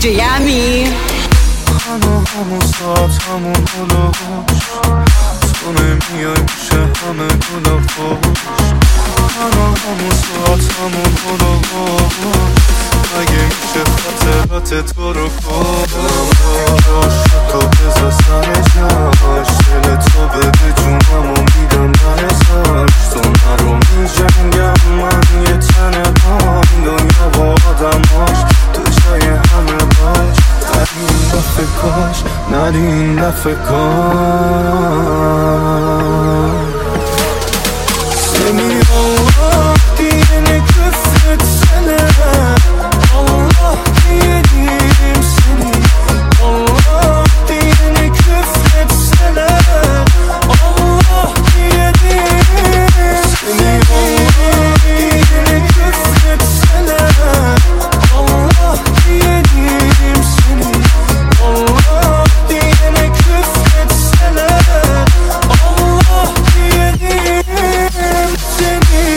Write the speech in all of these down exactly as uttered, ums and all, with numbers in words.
D J Yami. 하나하나 사탐은 올라오시 손에 미어있지 함에 돌아보시 하나하나 사탐은 올라오시 나에게 이제 밭에 밭에 돌아보시 슈퍼에서 사라져 실내 톱에 비중 아무 미련 말해서 손하루 미장가만 예찬해봐 넌 여보다 멋 두자의 하늘 보시 Not enough for Send me Allah diyene küfretsene Allah diyelim seni Allah diyene küfretsene Allah diyelim seni Allah diyene küfretsene Allah diyelim seni Allah diyene küfretsene Allah diyelim seni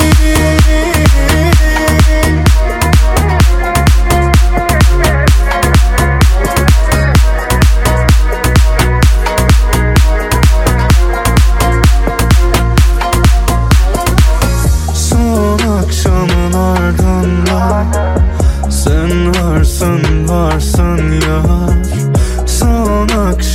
Son akşamın ardından sen varsın varsın ya Son akşam